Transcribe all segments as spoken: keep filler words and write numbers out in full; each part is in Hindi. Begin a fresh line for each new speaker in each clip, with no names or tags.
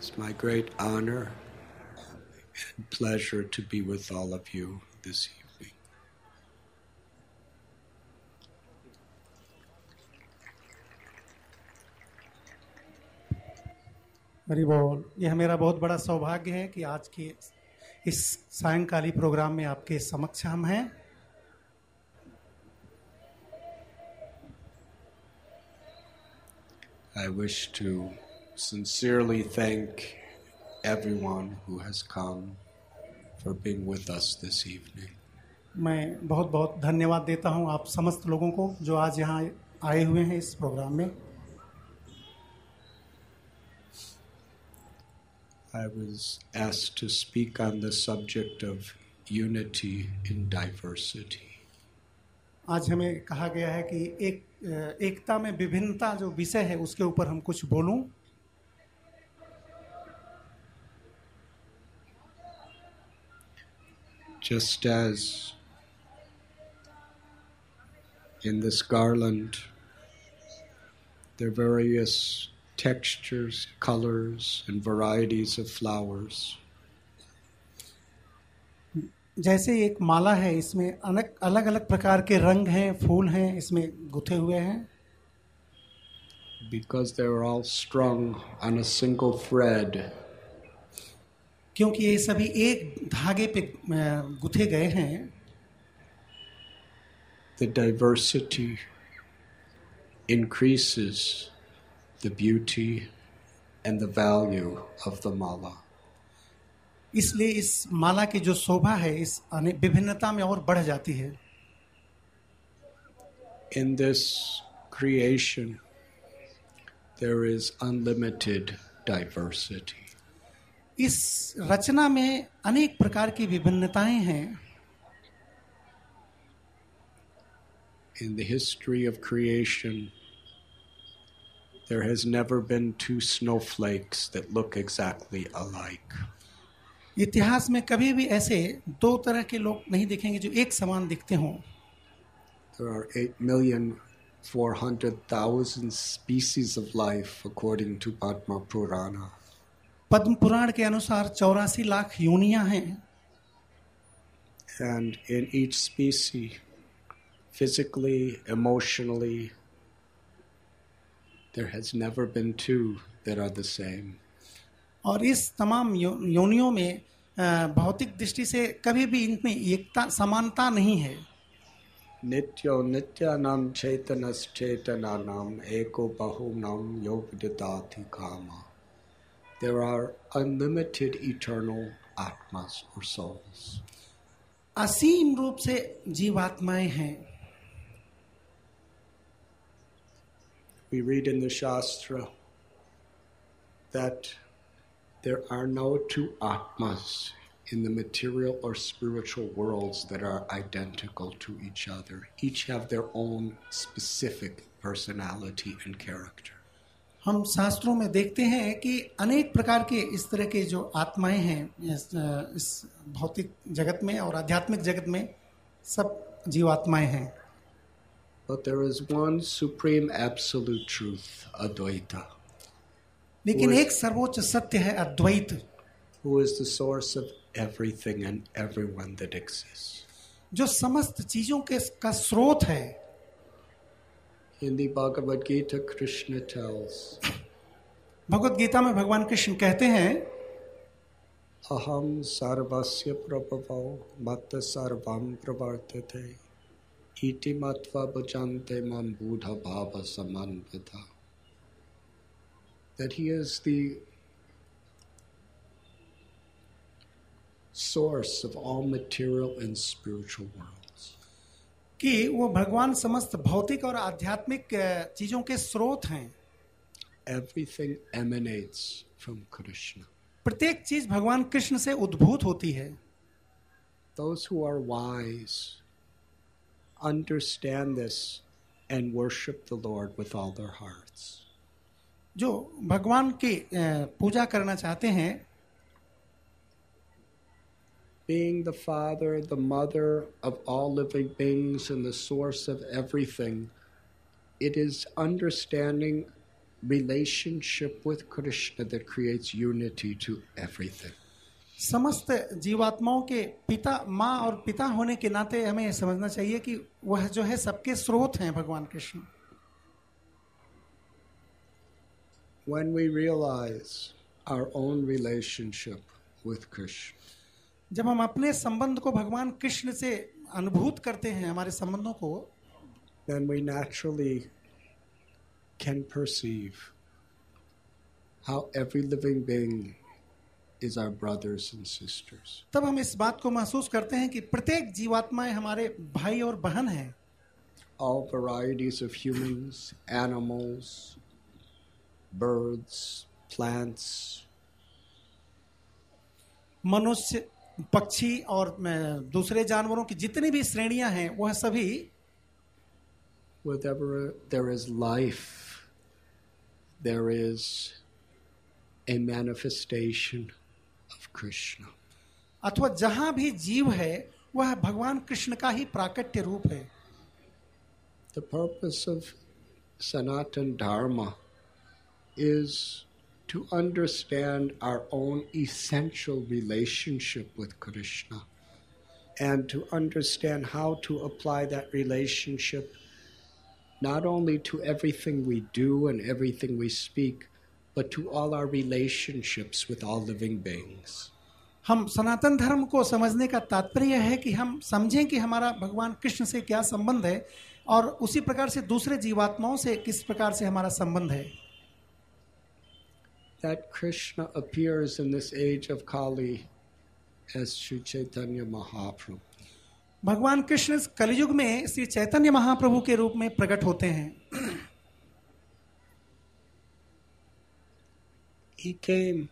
It's my great honor and pleasure to be with all of you this evening.
Hari बोल। यह मेरा बहुत बड़ा सौभाग्य है कि आज के इस सायंकाली प्रोग्राम में आपके समक्ष हम हैं।
I wish to sincerely thank everyone who has come for being with us this evening.
मैं बहुत बहुत धन्यवाद देता हूं आप समस्त लोगों को जो आज यहाँ आए हुए हैं इस प्रोग्राम में।
I was asked to speak on the subject of unity in diversity.
आज हमें कहा गया है कि एक एकता में विभिन्नता जो विषय है उसके ऊपर हम कुछ बोलूं।
Just as in this garland there are various textures, colors, and varieties of flowers.
जैसे एक माला है, इसमें अनेक अलग अलग प्रकार के रंग हैं, फूल हैं, इसमें गुथे हुए हैं।
Because they are all strung on a single thread.
क्योंकि ये सभी एक धागे पे गुथे गए हैं।
The diversity increases the beauty and the value of the mala.
इसलिए इस माला की जो शोभा है इस विभिन्नता में और बढ़ जाती है।
In this creation there is unlimited diversity.
इस रचना में अनेक प्रकार की विभिन्नताएं हैं।
In the history of creation there has never been two snowflakes that look exactly alike.
इतिहास में कभी भी ऐसे दो तरह के लोग नहीं दिखेंगे जो एक समान दिखते हों।
There are eight million four hundred thousand species of life according to Padma Purana.
Padma Purana के अनुसार चौरासी लाख योनियां हैं।
And in each species, physically, emotionally, there has never been two that are the same.
और इस तमाम योनियों में भौतिक दृष्टि से कभी भी इनमें एकता समानता नहीं है।
नित्यो नित्यानाम चैतनस चैतनानाम एको बहुनाम योग विदिताति कामा. There are unlimited eternal atmas or souls.
असीम रूप से जीवात्माएं हैं।
We read in the Shastra that there are no two atmas in the material or spiritual worlds that are identical to each other. Each have their own specific personality and character.
हम शास्त्रों में देखते हैं कि अनेक प्रकार के इस तरह के जो आत्माएं हैं इस, इस भौतिक जगत में और आध्यात्मिक जगत में सब जीवात्माएं हैं।
But there is one supreme absolute truth, Advaita.
लेकिन एक सर्वोच्च सत्य है अद्वैत।
Who is the source of everything and everyone that exists.
जो समस्त चीजों के का स्रोत है।
In the Bhagavad Gita, Krishna tells.
Bhagavad Gita में भगवान कृष्ण कहते हैं
अहम सर्वस्य प्रभवो मत सर्वं प्रवर्तते इति मत्वा भजन्ते मां बुधा भाव समन्विता. That he is the source of all material and spiritual worlds.
कि वो भगवान समस्त भौतिक और आध्यात्मिक चीजों के स्रोत हैं।
Everything emanates from Krishna.
प्रत्येक चीज भगवान कृष्ण से उद्भूत होती है।
Those who are wise understand this and worship the Lord with all their hearts.
जो भगवान की पूजा करना चाहते हैं,
being the father, the mother of all living beings and the source of everything, it is understanding relationship with Krishna that creates unity to everything.
समस्त जीवात्माओं के पिता माँ और पिता होने के नाते हमें यह समझना चाहिए कि वह जो है सबके स्रोत हैं भगवान Krishna.
When we realize our own relationship with Krishna,
जब हम अपने संबंध को भगवान कृष्ण से अनुभूत करते हैं, हमारे संबंधों को,
then we naturally can perceive how every living being is our brothers and sisters.
तब हम इस बात को महसूस करते हैं कि प्रत्येक जीवात्माएं हमारे भाई और बहन हैं.
All varieties of humans, animals, birds, plants,
मनुष्य, पक्षी और दूसरे जानवरों की जितनी भी श्रेणियां हैं वह सभी,
wherever there is life, there is a manifestation of Krishna.
अथवा जहां भी जीव है वह भगवान कृष्ण का ही प्राकट्य रूप है.
The purpose of Sanatana Dharma is to understand our own essential relationship with Krishna and to understand how to apply that relationship not only to everything we do and everything we speak, but to all our relationships with all living beings.
हम सनातन धर्म को समझने का तात्पर्य है कि हम समझें कि हमारा भगवान कृष्ण से क्या संबंध है और उसी प्रकार से दूसरे जीवात्माओं से किस प्रकार से हमारा संबंध है.
That Krishna appears in this age of Kali as Sri Chaitanya Mahaprabhu.
भगवान कृष्ण इस कलयुग में श्री चैतन्य महाप्रभु के रूप में प्रकट होते हैं.
He came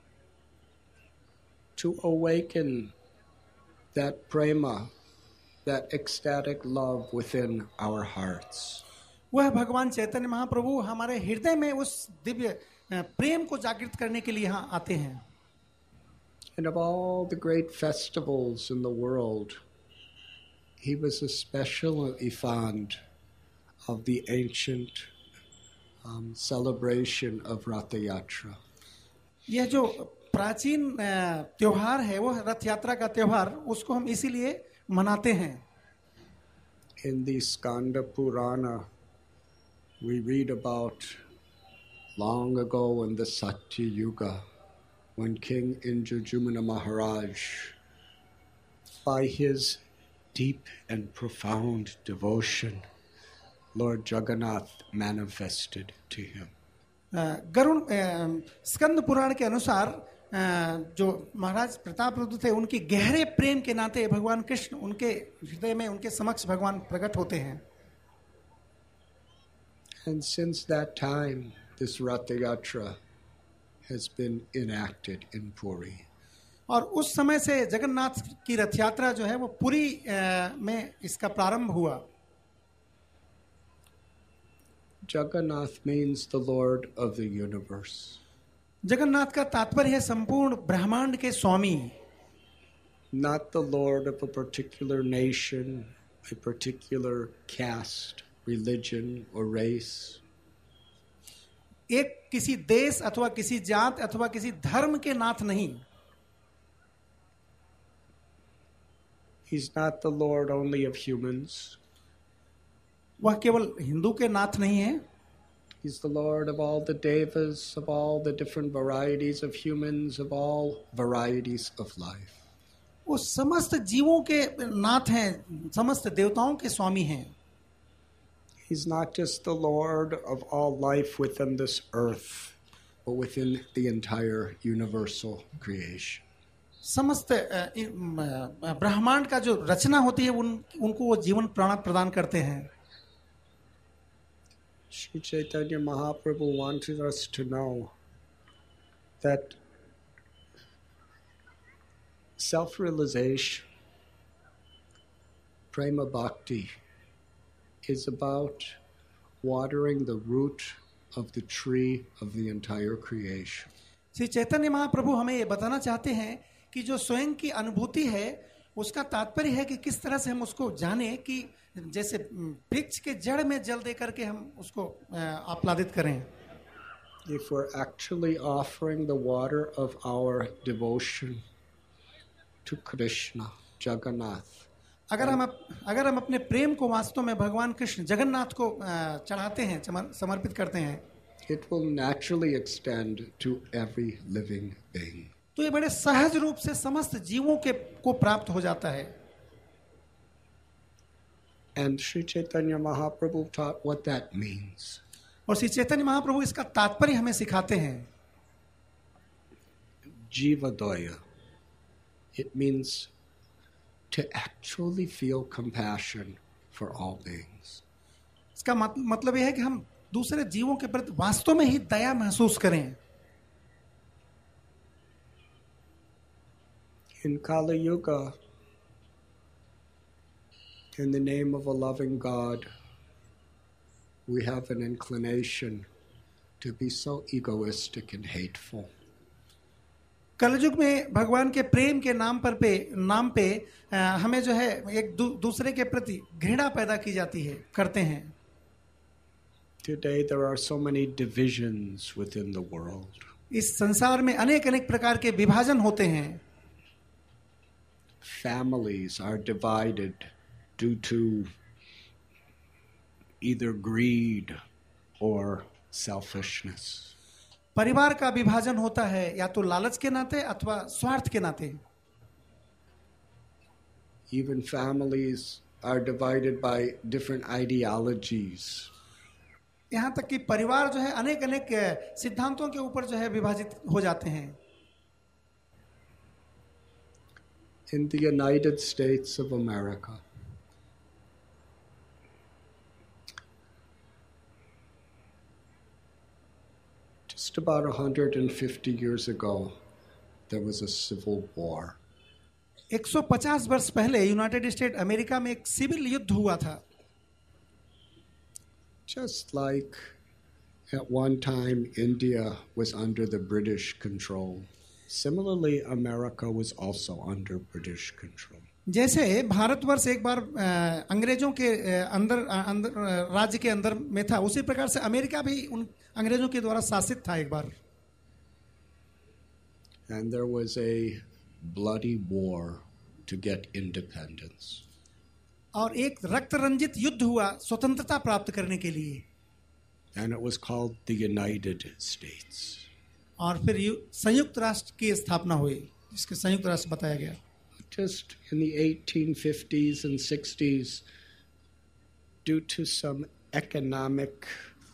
to awaken that prema, that ecstatic love within our hearts.
वह भगवान चैतन्य महाप्रभु हमारे हृदय में उस दिव्य प्रेम को जागृत करने के लिए यहाँ आते हैं.
And of all the great festivals in the world, he was especially fond of the ancient um, celebration of Ratha Yatra.
यह जो प्राचीन त्योहार है वो रथ यात्रा का त्योहार, उसको हम इसीलिए मनाते हैं.
In the Skanda Purana, we read about long ago in the Satya Yuga, when King Indradyumna Maharaj, by his deep and profound devotion, Lord Jagannath manifested to him.
Garuda Skanda Purana के अनुसार जो महाराज प्रतापरुद्र थे, उनकी गहरे प्रेम के नाते भगवान कृष्ण उनके हृदय में, उनके समक्ष भगवान प्रकट होते हैं.
And since that time, this Ratha Yatra has been enacted in Puri.
और उस समय से जगन्नाथ की रथ यात्रा जो है वो पुरी में इसका प्रारंभ हुआ.
Jagannath means the Lord of the universe.
Jagannath का तात्पर्य है संपूर्ण ब्रह्मांड के स्वामी.
Not the Lord of a particular nation, a particular caste, religion or race.
एक किसी देश अथवा किसी जात अथवा किसी धर्म के नाथ नहीं.
He's not the Lord only of humans.
वह केवल हिंदू के नाथ नहीं है.
He's the Lord of all the devas, of all the different varieties of humans, of all varieties of life.
वो समस्त जीवों के नाथ हैं, समस्त देवताओं के स्वामी हैं.
He's not just the Lord of all life within this earth, but within the entire universal creation.
समस्त ब्रह्मांड का जो रचना होती है उन उनको वो जीवन प्राण प्रदान करते हैं.
Sri Chaitanya Mahaprabhu wanted us to know that self-realization, prema bhakti, is about watering the root of the tree of the entire creation.
Shri Chaitanya Mahaprabhu हमें ये बताना चाहते हैं कि जो स्वयं की अनुभूति है उसका तात्पर्य है कि किस तरह से हम उसको जाने कि जैसे वृक्ष के जड़ में जल दे करके हम उसको आह्लादित करें.
if we're actually offering the water of our devotion to Krishna, Jagannath,
अगर हम अप, अगर हम अपने प्रेम को वास्तव में भगवान कृष्ण जगन्नाथ को अ, चढ़ाते हैं, समर- समर्पित करते हैं,
it will naturally extend to every living being.
तो ये बड़े सहज रूप से समस्त जीवों के को प्राप्त हो जाता है.
And Sri Chaitanya Mahaprabhu taught what that means.
और श्री चैतन्य महाप्रभु इसका तात्पर्य हमें सिखाते हैं.
Jivadoya. It means to actually feel compassion for all beings.
इसका मत, मतलब यह है कि हम दूसरे जीवों के प्रति वास्तव में ही दया महसूस करें.
In Kali Yuga, in the name of a loving God, we have an inclination to be so egoistic and hateful.
कलयुग में भगवान के प्रेम के नाम पर पे नाम पे अ, हमें जो है एक दू, दूसरे के प्रति घृणा पैदा की जाती है, करते हैं.
Today there are so many divisions within the world.
इस संसार में अनेक अनेक प्रकार के विभाजन होते हैं.
Families are divided due to either greed or selfishness.
परिवार का विभाजन होता है या तो लालच के नाते अथवा स्वार्थ के नाते.
Even families are divided by different ideologies.
यहाँ तक कि परिवार जो है अनेक अनेक सिद्धांतों के ऊपर जो है विभाजित हो जाते हैं.
In the United States of America, just about one hundred fifty years ago, there was a civil war.
एक सौ पचास वर्ष पहले यूनाइटेड स्टेट अमेरिका में एक सिविल युद्ध हुआ था.
Just like at one time India was under the British control, similarly America was also under British control.
जैसे भारतवर्ष एक बार अ, अंग्रेजों के अ, अंदर अ, अंदर अ, राज्य के अंदर में था, उसी प्रकार से अमेरिका भी उन अंग्रेजों के द्वारा शासित था एक बार.
And there was a bloody war to get independence.
और एक रक्त रंजित युद्ध हुआ स्वतंत्रता प्राप्त करने के लिए.
And it was called the United States.
और फिर यु- संयुक्त राष्ट्र की स्थापना हुई, जिसके संयुक्त राष्ट्र बताया गया.
Just in the eighteen fifties and sixties, due to some economic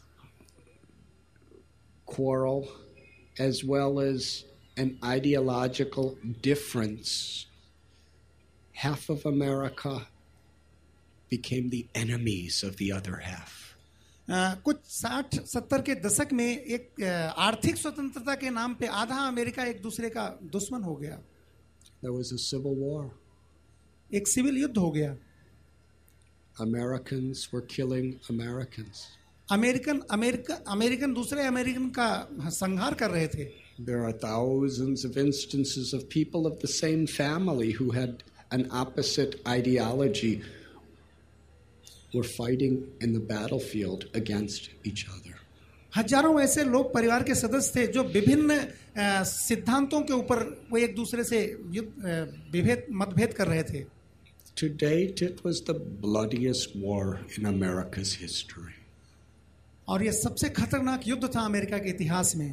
quarrel as well as an ideological difference, half of America became the enemies of the other half.
अ, कुछ साठ सत्तर के दशक में एक अ, आर्थिक स्वतंत्रता के नाम पे आधा अमेरिका एक दूसरे का दुश्मन हो गया.
There was a civil war.
एक सिविल युद्ध हो गया.
Americans were killing Americans.
American America American दूसरे अमेरिकन का संहार कर रहे थे.
There are thousands of instances of people of the same family who had an opposite ideology were fighting in the battlefield against each other.
हजारों ऐसे लोग परिवार के सदस्य थे जो विभिन्न अ, सिद्धांतों के ऊपर वो एक दूसरे से युद्ध अ, विभेद मतभेद कर रहे थे.
To date, it was the bloodiest war in America's history.
और ये सबसे खतरनाक युद्ध था अमेरिका के इतिहास में.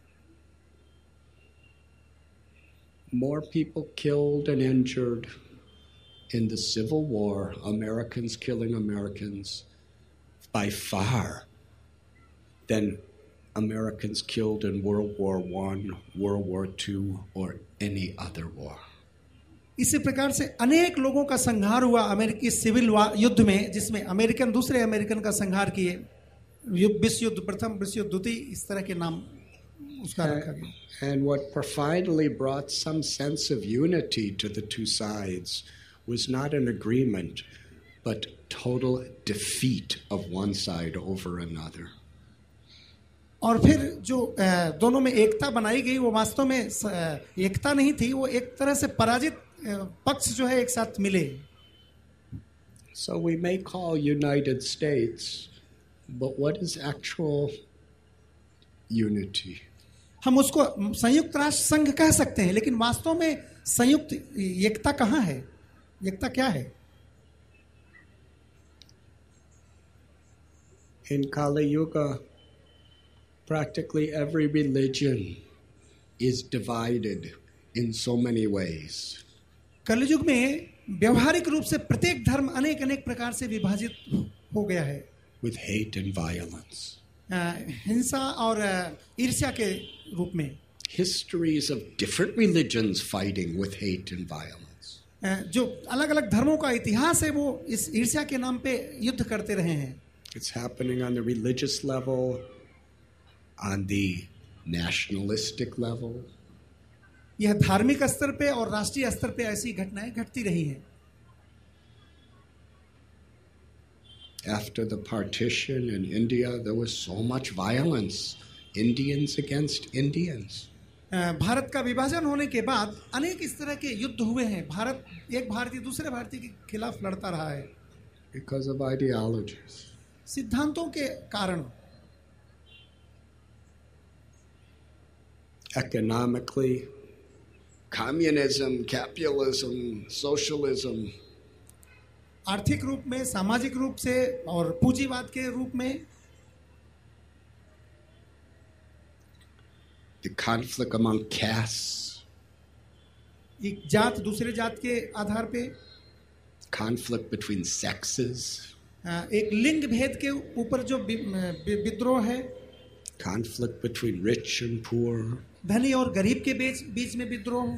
More people killed and injured in the Civil War, Americans killing Americans, by far, than Americans killed in World War One, World War Two, or any other war.
इसी प्रकार से अनेक लोगों का संहार हुआ अमेरिकी सिविल वा- युद्ध में, जिसमें अमेरिकन दूसरे अमेरिकन का संहार किए. यु- विश्व युद्ध प्रथम, विश्व युद्ध द्वितीय, इस तरह के नाम उसका रखा गया.
And what finally brought some sense of unity to the two sides was not an agreement, but total defeat of one side over another.
और फिर जो अ, दोनों में एकता बनाई गई वो वास्तव में स- अ, एकता नहीं थी, वो एक तरह से पराजित अ, पक्ष जो है एक साथ मिले.
So we may call United States, but what is actual unity.
हम उसको संयुक्त राष्ट्र संघ कह सकते हैं, लेकिन वास्तव में संयुक्त एकता कहाँ है? एकता क्या है?
In Kali Yuga, practically every religion is divided in so many ways.
कलयुग में व्यवहारिक रूप से प्रत्येक धर्म अनेक अनेक प्रकार से विभाजित हो गया है,
with hate and violence.
हिंसा और ईर्ष्या के रूप में.
Histories of different religions fighting with hate and violence.
जो अलग अलग धर्मों का इतिहास है वो इस ईर्ष्या के नाम पे युद्ध करते रहे हैं.
It's happening on the religious level, on the nationalistic level.
यह धार्मिक स्तर पे और राष्ट्रीय स्तर पे ऐसी घटनाएं घटती रही हैं.
After the partition in India, there was so much violence, Indians against Indians.
Bharat का विभाजन होने के बाद अनेक इस तरह के युद्ध हुए हैं. भारत एक भारतीय दूसरे भारतीय के खिलाफ लड़ता रहा है.
Because of ideologies.
सिद्धांतों के कारण.
Economically, communism, capitalism, socialism.
आर्थिक रूप में, सामाजिक रूप से और पूंजीवाद के रूप में.
The conflict among castes.
एक जात दूसरे जात के आधार पे.
Conflict between sexes.
एक लिंग भेद के ऊपर जो विद्रोह है.
Conflict between rich and poor.
धनी और गरीब के बीच बीच में विद्रोह.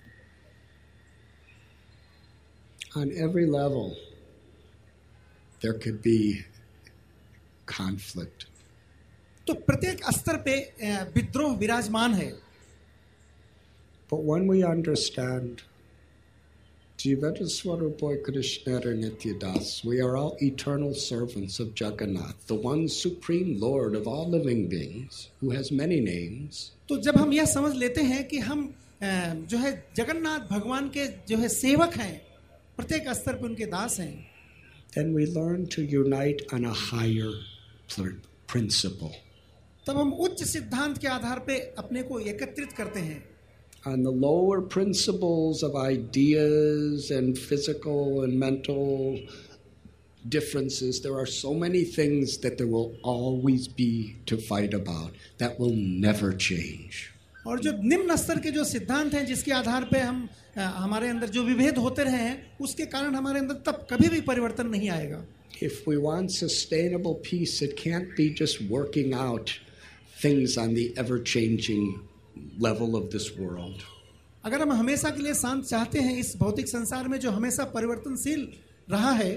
On every level, there could be conflict.
तो प्रत्येक स्तर पे विद्रोह विराजमान है.
But when we understand Jivata Swarupoy Krishna Nityadas, we are all eternal servants of Jagannath, the one supreme Lord of all living beings, who has many names.
तो जब हम यह समझ लेते हैं कि हम जो है जगन्नाथ भगवान के जो है सेवक हैं, प्रत्येक स्तर पर उनके दास हैं,
then we learn to unite on a higher principle.
तब हम उच्च सिद्धांत के आधार पे अपने को एकत्रित करते हैं.
On the lower principles of ideas and physical and mental differences, there are so many things that there will always be to fight about that will never change.
और जो निम्न स्तर के जो सिद्धांत हैं जिसके आधार पे हम हमारे अंदर जो विभेद होते रहे हैं, उसके कारण हमारे अंदर तब कभी भी परिवर्तन नहीं आएगा.
If we want sustainable peace, it can't be just working out things on the ever-changing level of this world.
अगर हम हमेशा के लिए शांत चाहते हैं इस भौतिक संसार में जो हमेशा परिवर्तनशील रहा है,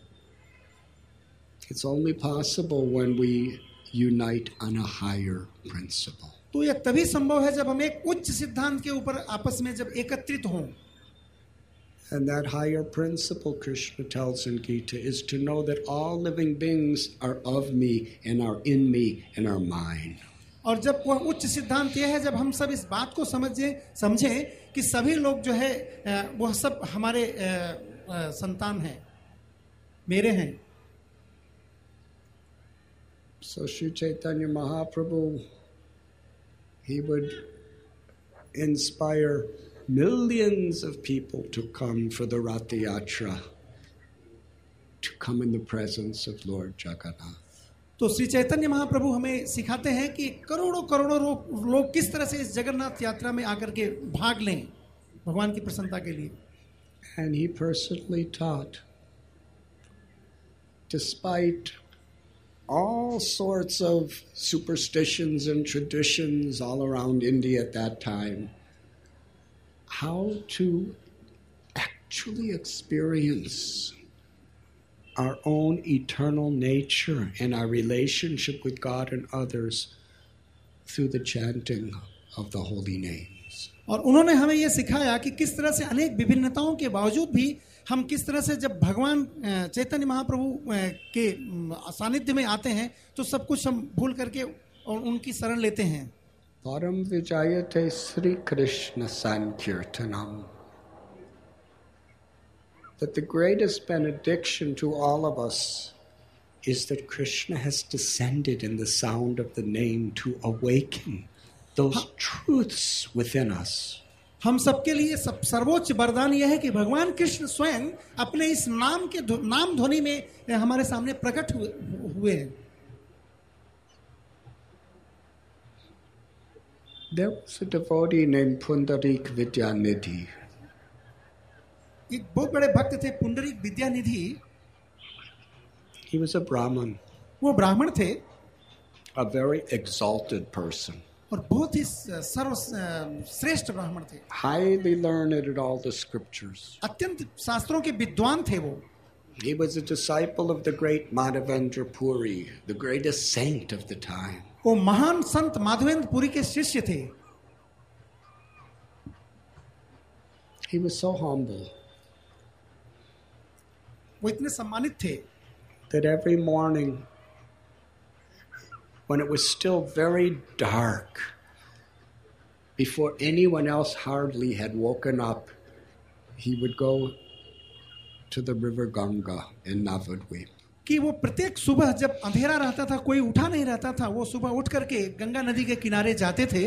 it's only possible when we unite on a higher principle.
तो यह तभी संभव है जब हम एक उच्च सिद्धांत के ऊपर आपस में जब एकत्रित हों.
And that higher principle, Krishna tells in Gita, is to know that all living beings are of me and are in me and are mine.
और जब वह उच्च सिद्धांत यह है जब हम सब इस बात को समझें समझें कि सभी लोग जो है वह सब हमारे संतान हैं, मेरे हैं.
So Sri Chaitanya Mahaprabhu, he would inspire millions of people to come for the Ratha Yatra, to come in the presence of Lord Jagannath.
तो श्री चैतन्य महाप्रभु हमें सिखाते हैं कि करोड़ों करोड़ों लोग किस तरह से इस जगन्नाथ यात्रा में आकर के भाग लें भगवान की प्रसन्नता के लिए.
And he personally taught, despite all sorts of superstitions and traditions all around India at that time, how to actually experience our own eternal nature and our relationship with God and others through the chanting of the holy names.
और उन्होंने हमें यह सिखाया कि किस तरह से अनेक विभिन्नताओं के बावजूद भी हम किस तरह से जब भगवान चैतन्य महाप्रभु के सानिध्य में आते हैं तो सब कुछ हम भूल करके और उनकी शरण लेते हैं.
Param Vijayate Sri Krishna Sankirtanam. That the greatest benediction to all of us is that Krishna has descended in the sound of the name to awaken those truths within us.
हम सबके लिए सब सर्वोच्च वरदान यह है कि भगवान कृष्ण स्वयं अपने इस नाम के नाम ध्वनि में हमारे सामने प्रकट हुए, हुए हैं.
There was a devotee named Pundarik Vidyanidhi.
एक बहुत बड़े भक्त थे Pundarik Vidyanidhi.
He was a Brahmin.
वो ब्राह्मण थे.
A very exalted person.
और बहुत ही सर्व श्रेष्ठ ब्राह्मण थे.
Highly learned in all the scriptures.
अत्यंत शास्त्रों के विद्वान थे वो.
He was a disciple of the great Madhavendra Puri, the greatest saint of the time.
वो महान संत माधवेंद्र पुरी के शिष्य थे.
He was so humble.
वो इतने सम्मानित थे
that every morning, when it was still very dark, before anyone else hardly had woken up, he would go to the river Ganga in Navadvip.
कि वो प्रत्येक सुबह जब अंधेरा रहता था, कोई उठा नहीं रहता था, वो सुबह उठ करके गंगा नदी के किनारे जाते थे.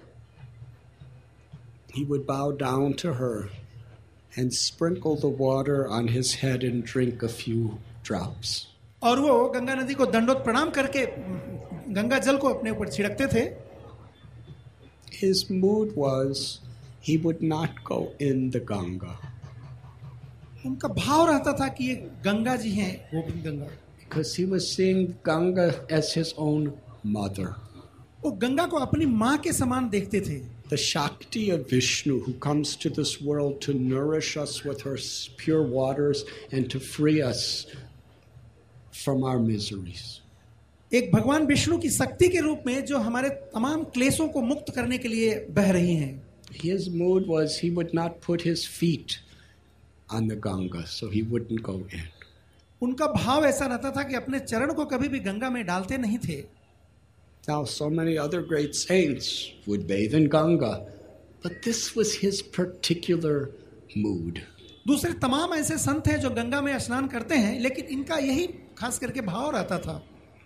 He would bow down to her and sprinkle the water on his head and drink a few drops.
और वो गंगा नदी को दंडोत प्रणाम करके गंगा जल को अपने ऊपर छिड़कते थे.
His mood was he would not go in the Ganga.
उनका भाव रहता था कि ये गंगा जी हैं, Govind Ganga.
Because he was seeing Ganga as his own mother.
वो गंगा को अपनी माँ के समान देखते थे.
The Shakti of Vishnu who comes to this world to nourish us with her pure waters and to free us from our miseries.
एक भगवान विष्णु की शक्ति के रूप में जो हमारे तमाम क्लेशों को मुक्त करने के लिए बह रही हैं.
His mood was he would not put his feet on the Ganga, so he wouldn't go in.
उनका भाव ऐसा रहता था कि अपने चरण को कभी भी गंगा में डालते नहीं थे.
Now, so many other great saints would bathe in Ganga, but this was his particular mood.
दूसरे तमाम ऐसे संत हैं जो गंगा में स्नान करते हैं, लेकिन इनका यही खास करके भाव रहता था.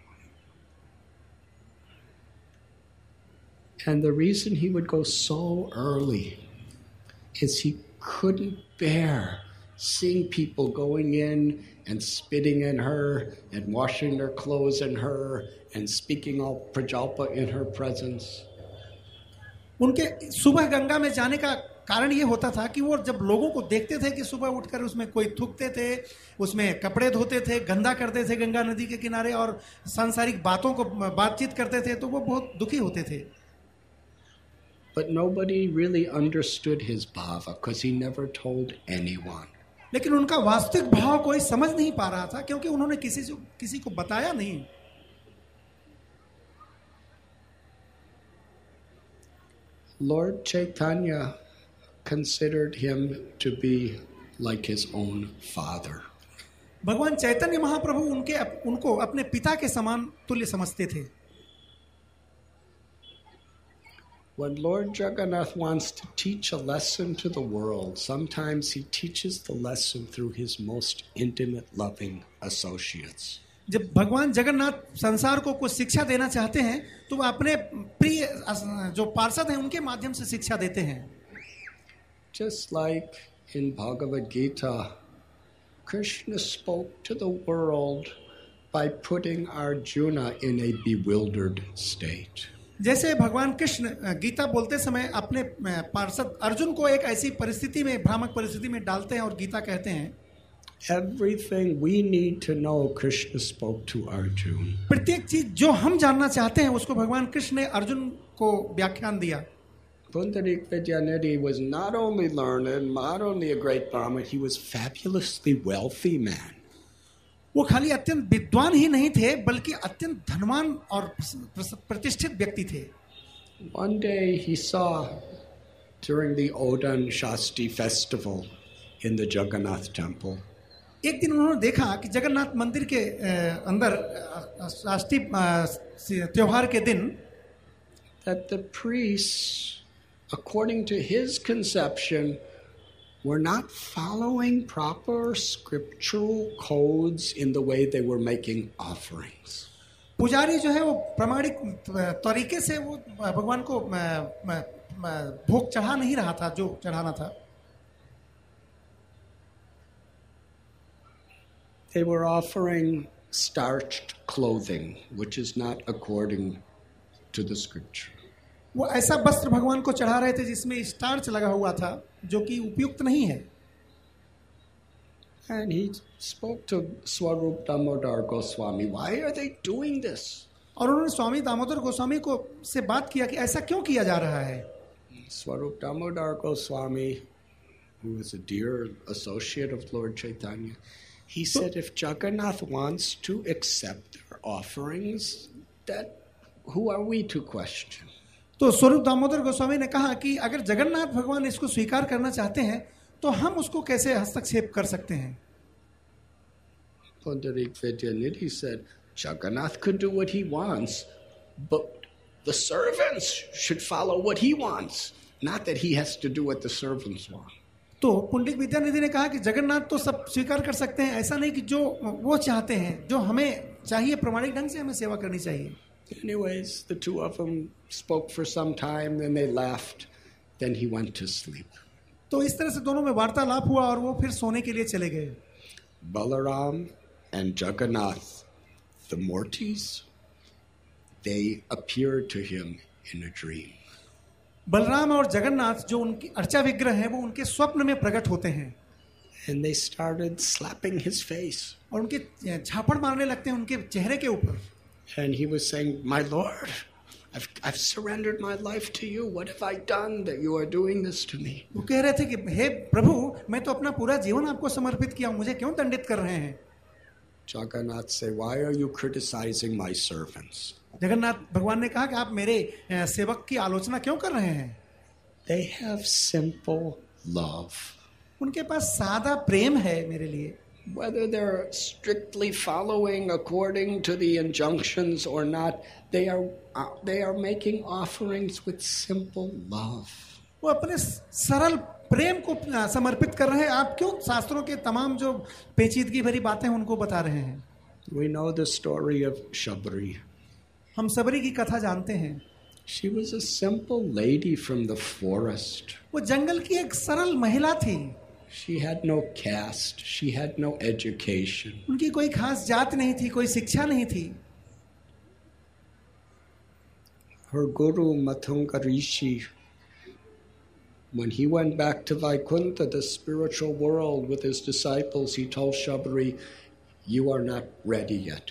And the reason he would go so early is he couldn't bear seeing people going in and spitting in her and washing their clothes in her and speaking all prajalpa in her presence.
उनके सुबह गंगा में जाने का कारण ये होता था कि वो जब लोगों को देखते थे कि सुबह उठकर उसमें कोई थूकते थे, उसमें कपड़े धोते थे, गंदा करते थे गंगा नदी के किनारे और सांसारिक बातों को बातचीत करते थे, तो वो बहुत दुखी होते थे.
But nobody really understood his bhava because he never told anyone.
लेकिन उनका वास्तविक भाव कोई समझ नहीं पा रहा था क्योंकि उन्होंने किसी से किसी को बताया नहीं.
Lord Chaitanya considered him to be like his own father.
भगवान चैतन्य महाप्रभु उनके उनको अपने पिता के समान तुल्य समझते थे.
When Lord Jagannath wants to teach a lesson to the world, sometimes he teaches the lesson through his most intimate, loving associates.
जब भगवान जगन्नाथ संसार को कुछ शिक्षा देना चाहते हैं तो वो अपने प्रिय जो पार्षद हैं उनके माध्यम से शिक्षा देते हैं.
Just like in Bhagavad Gita, Krishna spoke to the world by putting Arjuna in a bewildered state.
जैसे भगवान कृष्ण गीता बोलते समय अपने पार्षद अर्जुन को एक ऐसी परिस्थिति में, भ्रामक परिस्थिति में डालते हैं और गीता कहते हैं,
Everything we need to know, Krishna spoke to Arjuna.
प्रत्येक चीज जो हम जानना चाहते हैं उसको भगवान कृष्ण ने अर्जुन को व्याख्यान दिया.
Pundarik Vidyanidhi was not only learned, not only a great Brahmin, he was fabulously wealthy man.
वो खाली अत्यंत विद्वान ही नहीं थे बल्कि अत्यंत धनवान और प्रतिष्ठित व्यक्ति थे.
One day he saw during the Odan Shasti festival in the Jagannath temple.
एक दिन उन्होंने देखा कि जगन्नाथ मंदिर के अंदर शास्त्री त्योहार के दिन
that the priests, according to his conception, were not following proper scriptural codes in the way they were making offerings.
पुजारी जो है वो प्रामाणिक तरीके से वो भगवान को भोग चढ़ा नहीं रहा था जो चढ़ाना था.
They were offering starched clothing, which is not according to the scripture.
वो ऐसा वस्त्र भगवान को चढ़ा रहे थे जिसमें स्टार्च लगा हुआ था जो कि उपयुक्त नहीं है.
And he spoke to Swarup Damodar Goswami, why are they doing this?
और उन्होंने स्वामी दामोदर गोस्वामी को से बात किया कि ऐसा क्यों किया जा रहा है.
Swarup Damodar Goswami, who was a dear associate of Lord Chaitanya, he said if Jagannath wants to accept their offerings, that who are we to question?
तो स्वरूप दामोदर गोस्वामी ने कहा कि अगर जगन्नाथ भगवान इसको स्वीकार करना चाहते हैं तो हम उसको कैसे हस्तक्षेप कर सकते हैं.
Pundarik Vidyanidhi said Jagannath could do what he wants, but the servants should follow what he wants, not that he has to do what the servants want.
तो पुंडिक विद्यानिधि ने कहा कि जगन्नाथ तो सब स्वीकार कर सकते हैं, ऐसा नहीं कि जो वो चाहते हैं, जो हमें चाहिए प्रमाणिक ढंग से हमें सेवा करनी चाहिए.
Anyways, the two of them spoke for some time, then they left, then he went to sleep.
तो इस तरह से दोनों में वार्तालाप हुआ और वो फिर सोने के लिए चले गए.
Balaram and Jagannath, the Murtis, they appeared to him in a dream.
Balram और जगन्नाथ जो उनकी अर्चा विग्रह हैं वो उनके स्वप्न में प्रकट होते हैं.
And they started slapping his face.
और उनके झापड़ मारने लगते हैं उनके चेहरे के ऊपर.
And he was saying, my Lord, I've, I've surrendered my life to you. What have I done that you are doing this to me?
वो कह रहे थे कि हे प्रभु, मैं तो अपना पूरा जीवन आपको समर्पित किया हूं, मुझे क्यों दंडित कर रहे हैं.
Jagannath said, why are you criticizing my servants?
Jagannath भगवान ने कहा कि आप मेरे सेवक की आलोचना क्यों कर रहे हैं.
They have simple love.
उनके पास सादा प्रेम है मेरे लिए.
Whether they're strictly following according to the injunctions or not, they are uh, they are making offerings with simple love.
वो अपने सरल प्रेम को समर्पित कर रहे हैं. आप क्यों शास्त्रों के तमाम जो पेचीदगी भरी बातें उनको बता रहे हैं.
We know the story of Shabari.
हम सबरी की कथा जानते हैं.
She was a simple lady from the forest.
वो जंगल की एक सरल महिला थी.
She had no caste. She had no education.
उनकी कोई खास जात नहीं थी, कोई शिक्षा नहीं थी.
Her guru Matunga Rishi, when he went back to Vaikuntha, the spiritual world, with his disciples, he told Shabari, you are not ready yet.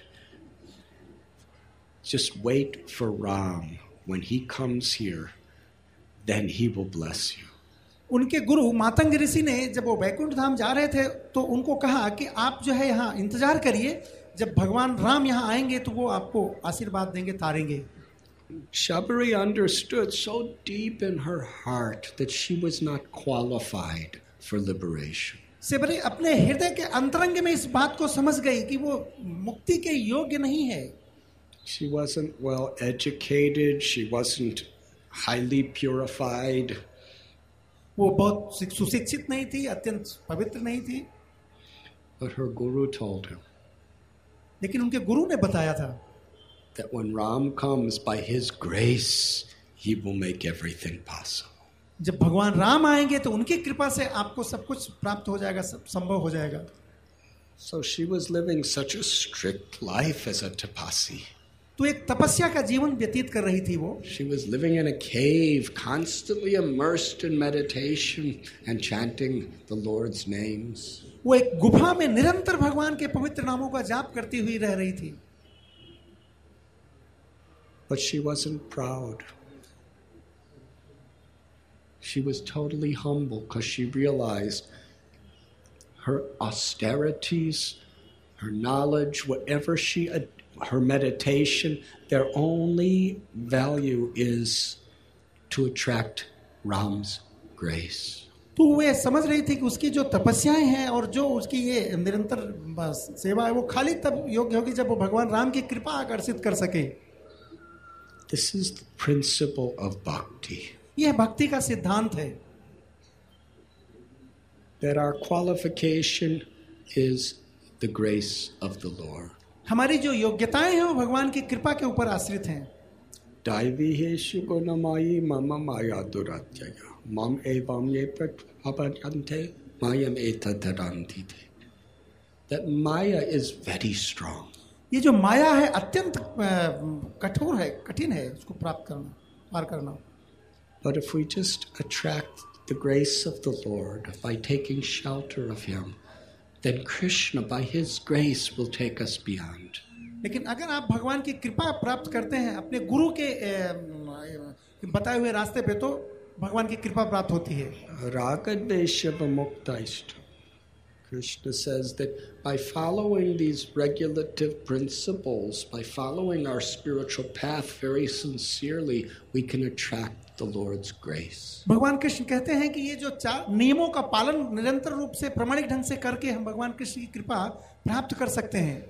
Just wait for Ram. When he comes here, then he will bless you.
उनके गुरु मातंग ऋषि ने जब वो वैकुंठ धाम जा रहे थे तो उनको कहा कि आप जो है यहाँ इंतजार करिए, जब भगवान राम यहाँ आएंगे तो वो आपको आशीर्वाद देंगे, तारेंगे.
Shabari understood so deep in her heart that she was not qualified for liberation.
सबरी अपने हृदय के अंतरंग में इस बात को समझ गई कि वो मुक्ति के योग्य नहीं है.
She wasn't well educated. She wasn't highly purified.
वो बहुत सुशिक्षित नहीं थी, अत्यंत पवित्र नहीं थी.
But her guru told her
लेकिन उनके गुरु ने बताया था
that when Ram comes by his grace, he will make everything possible.
जब भगवान राम आएंगे तो उनकी कृपा से आपको सब कुछ प्राप्त हो जाएगा, सब संभव हो जाएगा.
So she was living such a strict life as a tapasi.
तो एक तपस्या का जीवन व्यतीत कर रही थी वो.
She was living in a cave, constantly immersed in meditation and chanting the Lord's names.
वो एक गुफा में निरंतर भगवान के पवित्र नामों का जाप करती हुई रह रही थी.
But she wasn't proud. She was totally humble because she realized her austerities, her knowledge, whatever she, her meditation, their only value is to attract Ram's grace.
तो वे समझ रही थी कि उसकी जो तपस्याएं हैं और जो उसकी ये निरंतर सेवा है वो खाली तब योग्य होगी जब वो भगवान राम की कृपा आकर्षित कर सके.
This is the principle of bhakti.
यह भक्ति का सिद्धांत है.
that our qualification is the grace of the Lord.
हमारी जो योग्यताएं हैं वो भगवान की कृपा के ऊपर आश्रित हैं.
Daivihesu gunamayi mama maya duratjaya mam evam ye pratyapajante mayam etadharantite. That Maya is very strong.
ये जो माया है अत्यंत अ, कठोर है, कठिन है उसको प्राप्त करना, पार करना.
But if we just attract the grace of the Lord by taking shelter of Him, then Krishna, by His grace, will take us beyond.
लेकिन अगर आप भगवान की कृपा प्राप्त करते हैं अपने गुरु के अ, बताए हुए रास्ते पे, तो भगवान की कृपा प्राप्त होती है.
Ragadveshavamuktaishta. Krishna says that by following these regulative principles, by following our spiritual path very sincerely, we can attract the Lord's grace.
भगवान कृष्ण कहते हैं कि ये जो चार नियमों का पालन निरंतर रूप से प्रामाणिक ढंग से करके हम भगवान कृष्ण की कृपा प्राप्त कर सकते हैं.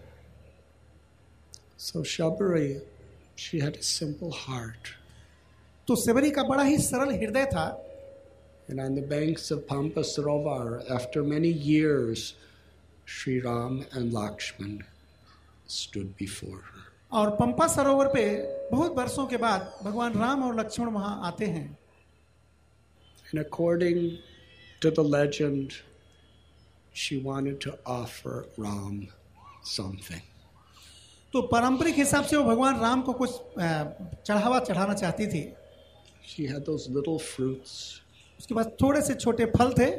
So Shabari, she had a simple heart.
तो सबरी का बड़ा ही सरल हृदय था.
And on the banks of Pampa Sarovar, after many years, Sri Ram and Lakshman stood before her.
और पंपा सरोवर पे बहुत वर्षों के बाद भगवान राम और लक्ष्मण वहां आते हैं.
And according to the legend, she wanted to offer Ram something.
तो पारंपरिक हिसाब से वो भगवान राम को कुछ अ, चढ़ावा चढ़ाना चाहती थी.
She had those little fruits.
उसके पास थोड़े से छोटे फल थे.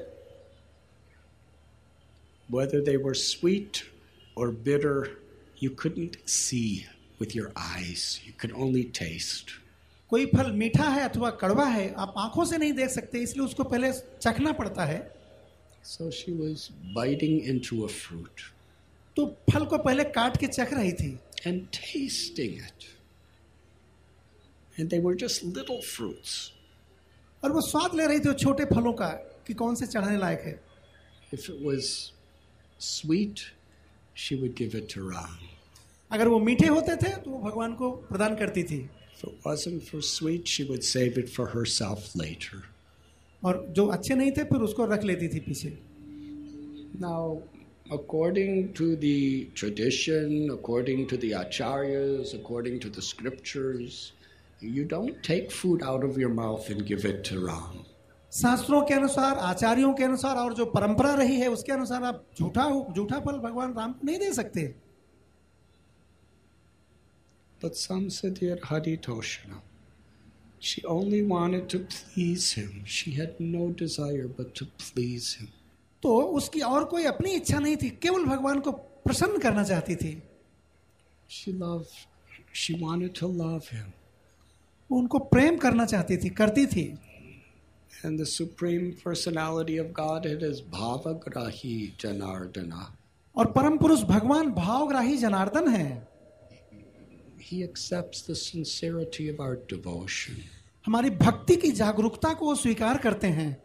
Whether they were sweet or bitter, you couldn't see with your eyes. You could only taste.
कोई फल मीठा है अथवा कड़वा है, आप आंखों से नहीं देख सकते, इसलिए उसको पहले चखना पड़ता है.
So she was biting into a fruit
तो फल को पहले काट के चख रही थी.
and tasting it. And they were just little fruits.
और वो स्वाद ले रही थी छोटे फलों का कि कौन से चढ़ाने लायक है.
If it was sweet, she would give it to Ram.
अगर वो मीठे होते थे तो वो भगवान को प्रदान करती थी.
If it wasn't for sweet, she would save it for herself later.
और जो अच्छे नहीं थे फिर उसको रख लेती थी पीछे.
Now, according to the tradition, according to the acharyas, according to the scriptures, you don't take food out of your mouth and give it to Ram.
शास्त्रों के अनुसार, आचार्यों के अनुसार और जो परंपरा रही है उसके अनुसार आप झूठा झूठा फल भगवान राम को नहीं दे सकते.
But some said here Haritoshana. She only wanted to please him. She had no desire but to please him.
तो उसकी और कोई अपनी इच्छा नहीं थी, केवल भगवान को प्रसन्न करना चाहती थी.
She loved, she wanted to love him.
वो उनको प्रेम करना चाहती थी, करती थी.
And the Supreme Personality of Godhead is Bhavagrahi Janardana.
और परम पुरुष भगवान भावग्राही जनार्दन है.
He accepts the sincerity of our devotion.
हमारी भक्ति की जागरूकता को वो स्वीकार करते हैं.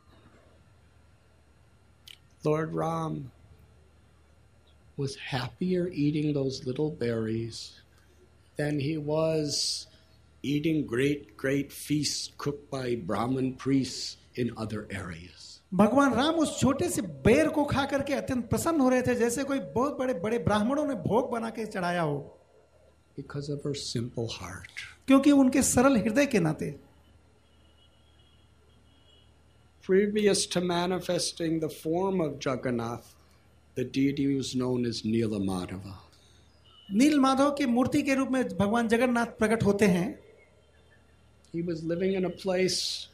Lord Ram was happier eating those little berries than he was eating great, great feasts cooked by Brahmin priests in other areas.
भगवान राम उस छोटे से बेर को खा करके अत्यंत प्रसन्न हो रहे थे जैसे कोई बहुत बड़े बड़े ब्राह्मणों ने भोग बना के चढ़ाया हो.
Because of her simple heart.
क्योंकि उनके सरल हृदय के नाते.
Previous to manifesting the form of Jagannath, the deity was known as Nilamadhava.
नील माधव की मूर्ति के रूप में भगवान जगन्नाथ प्रकट होते हैं.
He was living in a place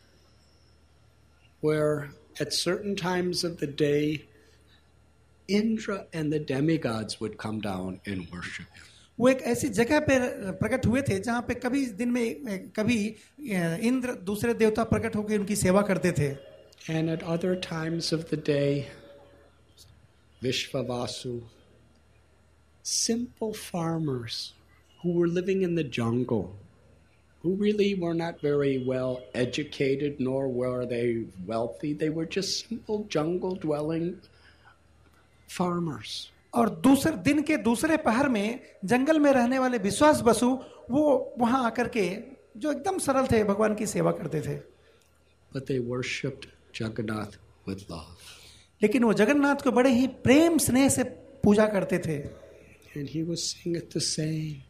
where at certain times of the day, Indra and the demigods would come down and worship him.
वो एक ऐसी जगह पे प्रकट हुए थे जहाँ पे कभी दिन में कभी इंद्र दूसरे देवता प्रकट होकर उनकी सेवा करते थे.
And at other times of the day, Vishvavasu, simple farmers who were living in the jungle, who really were not very well educated, nor were they wealthy. They were just simple jungle-dwelling farmers.
और दूसरे दिन के दूसरे पहर में जंगल में रहने वाले विश्वास बसु वो वहां आकर के जो एकदम सरल थे भगवान की सेवा करते थे.
But they worshipped Jagannath with love.
लेकिन वो जगन्नाथ को बड़े ही प्रेम स्नेह से पूजा करते थे.
And he was saying it the same.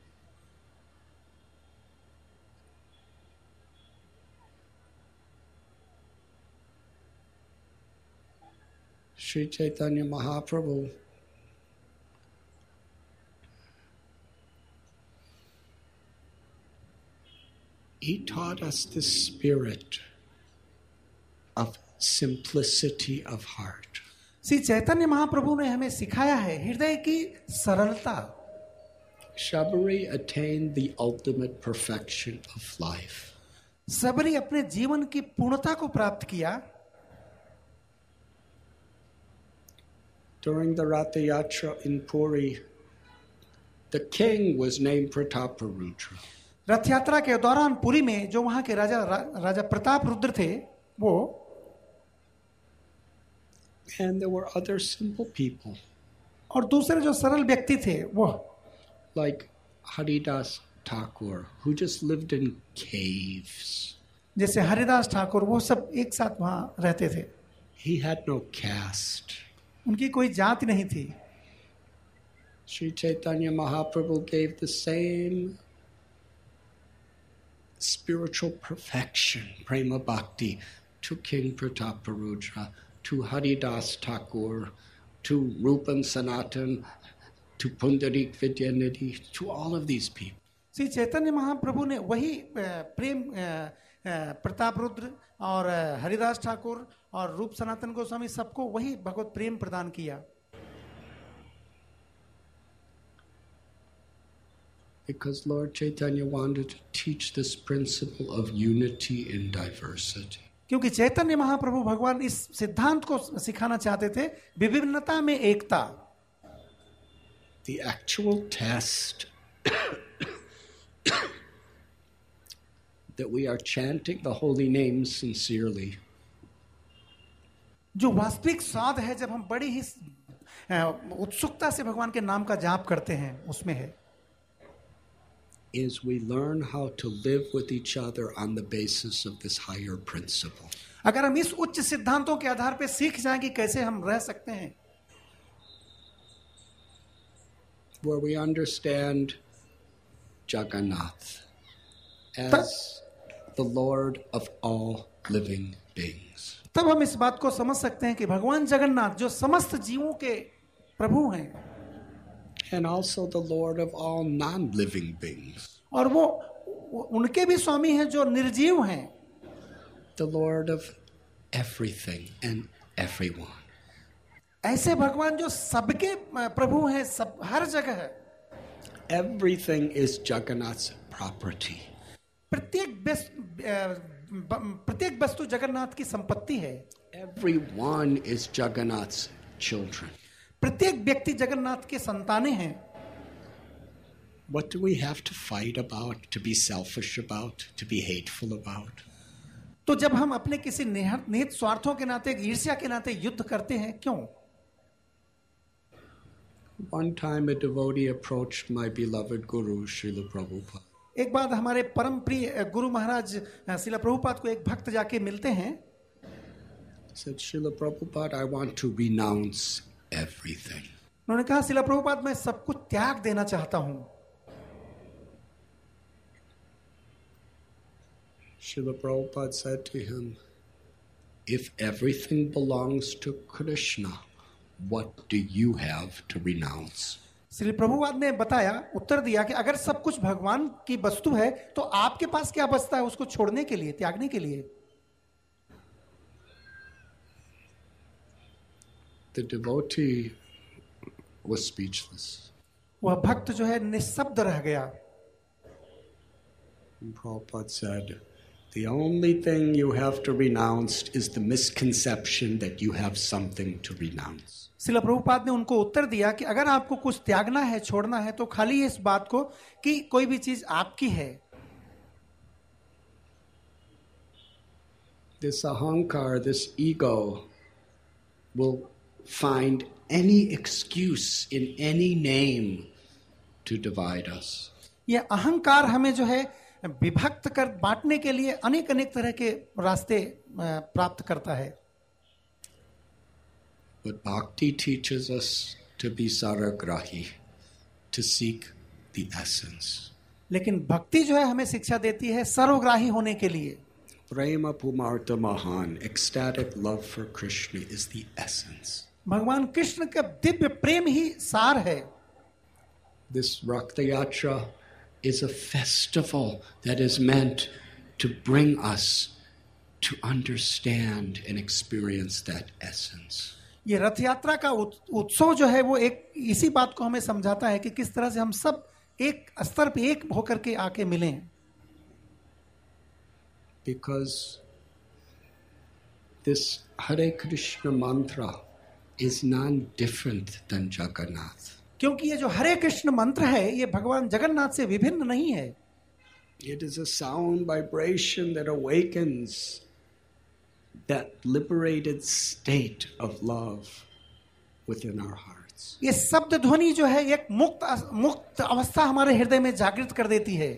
Sri Chaitanya Mahaprabhu he taught us the spirit of simplicity of heart.
Shri Chaitanya Mahaprabhu ने हमें सिखाया है हृदय की सरलता.
Shabari attained the ultimate perfection of life.
सबरी अपने जीवन की पूर्णता को प्राप्त किया.
During the Ratha Yatra in Puri, the king was named Prataparudra.
रथ यात्रा के दौरान पुरी में जो वहां के राजा रा, राजा प्रताप रुद्र थे वो,
and there were other simple people
और दूसरे जो सरल व्यक्ति थे वो,
like Haridas Thakur, who just lived in caves.
जैसे हरिदास ठाकुर, वो सब एक साथ वहां रहते थे.
He had no caste.
उनकी कोई जाति नहीं थी.
Sri Chaitanya Mahaprabhu gave the same spiritual perfection, prema bhakti, to King Prataparudra, to Haridas Thakur, to Rupan Sanatan, to Pundarik Vidyanidhi, to all of these people.
Shri Chaitanya Mahaprabhu ने वही प्रेम प्रताप रुद्र और हरिदास ठाकुर और रूप सनातन गोस्वामी सबको वही भगवत प्रेम प्रदान किया.
Because Lord Chaitanya wanted to teach this principle of unity in diversity.
क्योंकि चैतन्य महाप्रभु भगवान इस सिद्धांत को सिखाना चाहते थे, विभिन्नता में एकता.
The actual test that we are chanting the holy names sincerely.
जो वास्तविक स्वाद है जब हम बड़ी ही उत्सुकता से भगवान के नाम का जाप करते हैं, उसमें है
is we learn how to live with each other on the basis of this higher principle.
अगर हम इस उच्च सिद्धांतों के आधार पर सीख जाएं कि कैसे हम रह सकते हैं,
where we understand Jagannath as the Lord of all living beings.
तब हम इस बात को समझ सकते हैं कि भगवान जगन्नाथ जो समस्त जीवों के प्रभु हैं,
and also the Lord of all non-living beings.
और वो उनके भी स्वामी हैं जो निर्जीव हैं.
The Lord of everything and everyone.
ऐसे भगवान जो सबके प्रभु हैं, सब हर जगह है.
Everything is Jagannath's property.
प्रत्येक प्रत्येक वस्तु जगन्नाथ की संपत्ति है.
Everyone is Jagannath's children.
प्रत्येक व्यक्ति जगन्नाथ के संतानें हैं.
What do we have to fight about, to be selfish about, to be hateful about?
तो जब हम अपने किसी निहित स्वार्थों के नाते, ईर्ष्या के नाते युद्ध करते हैं, क्यों?
One time a devotee approached my beloved Guru, Srila Prabhupada.
एक बार हमारे परम प्रिय गुरु महाराज श्रील प्रभुपाद को एक भक्त जाके मिलते हैं.
Said, Srila Prabhupada, I want to renounce everything.
उन्होंने कहा, श्रील प्रभुपाद, मैं सब कुछ त्याग देना चाहता हूं.
Srila Prabhupada said to him, if everything belongs to Krishna, what do you have to renounce?
Shri Prabhupada ने बताया, उत्तर दिया कि अगर सब कुछ भगवान की वस्तु है तो आपके पास क्या बचता है उसको छोड़ने के लिए, त्यागने के लिए?
The devotee was speechless.
वह भक्त जो है निशब्द रह गया.
And Prabhupada said, the only thing you have to renounce is the misconception that you have something to renounce.
Srila Prabhupada ने उनको उत्तर दिया कि अगर आपको कुछ त्यागना है, छोड़ना है, तो खाली इस बात को कि कोई भी चीज आपकी है.
This ahankar, this ego, will find any excuse in any name to divide us.
यह अहंकार हमें जो है विभक्त कर बांटने के लिए अनेक अनेक तरह के रास्ते प्राप्त करता है.
But bhakti teaches us to be saragrahi, to seek the essence.
लेकिन भक्ति जो है हमें शिक्षा देती है सर्वग्राही होने के लिए.
Prema pumarta mahan, ecstatic love for Krishna is the essence.
भगवान कृष्ण का दिव्य प्रेम ही सार है.
This Rakta Yatra is a festival that is meant to bring us to understand and experience that essence.
ये रथ यात्रा का उत्सव जो है वो एक इसी बात को हमें समझाता है कि किस तरह से हम सब एक स्तर पे एक होकर के आके मिलें.
Because this Hare Krishna mantra is none different than Jagannath.
क्योंकि ये जो हरे कृष्ण मंत्र है ये भगवान जगन्नाथ से विभिन्न नहीं है.
It is a sound vibration that awakens that liberated state of love within our hearts.
ये शब्द ध्वनि जो है एक मुक्त मुक्त अवस्था हमारे हृदय में जागृत कर देती है.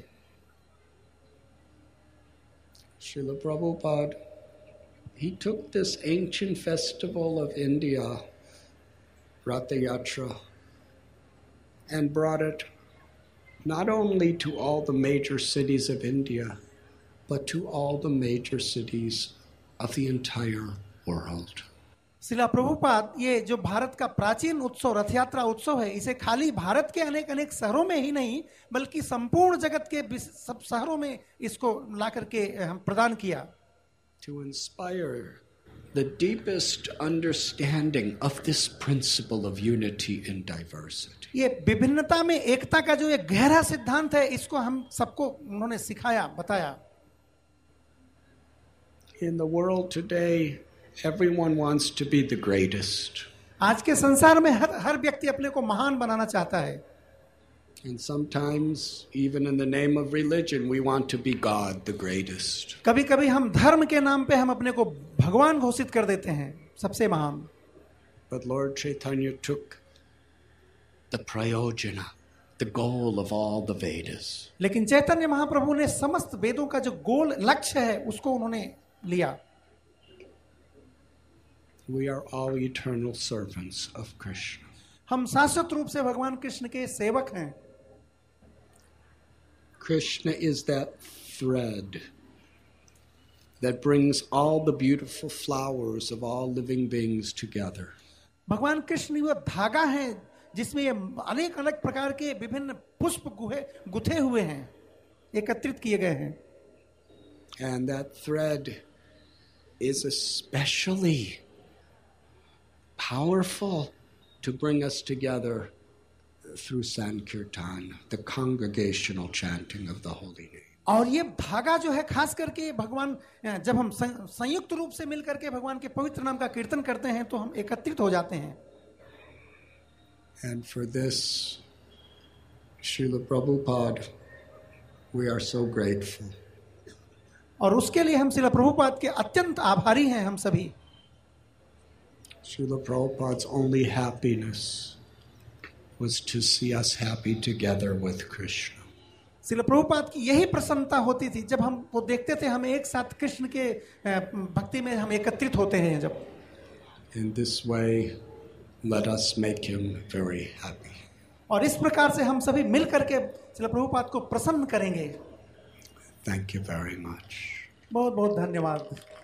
Srila Prabhupada, he took this ancient festival of India, Ratha Yatra, and brought it not only to all the major cities of India, but to all the major cities of the entire world.
Srila Prabhupada ये जो भारत का प्राचीन उत्सव रथ यात्रा उत्सव है इसे खाली भारत के अनेक अनेक शहरों में ही नहीं बल्कि संपूर्ण जगत के सब शहरों में इसको ला करके हम प्रदान किया.
To inspire the deepest understanding of this principle of unity in diversity.
ये विभिन्नता में एकता का जो एक गहरा सिद्धांत है इसको हम सबको उन्होंने सिखाया बताया.
In the world today, everyone wants to be the greatest.
आज के संसार में हर हर व्यक्ति अपने को महान बनाना चाहता है.
And sometimes, even in the name of religion, we want to be God, the greatest.
कभी-कभी हम धर्म के नाम पे हम अपने को भगवान घोषित कर देते हैं, सबसे महान.
But Lord Chaitanya took the prayojana, the goal of all the Vedas.
लेकिन चैतन्य महाप्रभु ने समस्त वेदों का जो गोल लक्ष्य है उसको उन्होंने लिया.
We are all eternal servants of Krishna.
हम शाश्वत रूप से भगवान कृष्ण के सेवक हैं.
Krishna is that thread that brings all the beautiful flowers of all living beings together.
भगवान कृष्ण वो धागा है जिसमें ये अनेक अलग प्रकार के विभिन्न पुष्प गुहे गुथे हुए हैं, एकत्रित किए गए हैं.
And that thread is especially powerful to bring us together through Sankirtan, the congregational chanting of the holy name.
और ये धागा जो है खास करके भगवान जब हम संयुक्त रूप से मिल करके भगवान के पवित्र नाम का कीर्तन करते हैं तो हम एकत्रित हो जाते हैं.
And for this, Srila Prabhupada, we are so grateful.
और उसके लिए हम श्रील प्रभुपाद के अत्यंत आभारी हैं हम सभी.
Srila Prabhupada's only happiness was to see us happy together with Krishna.
Srila Prabhupada की यही प्रसन्नता होती थी जब हम वो देखते थे हम एक साथ कृष्ण के भक्ति में हम एकत्रित होते हैं. जब
In this way, let us make him very happy.
और इस प्रकार से हम सभी मिल करके श्रील प्रभुपाद को प्रसन्न करेंगे.
Thank you very much.
बहुत बहुत धन्यवाद.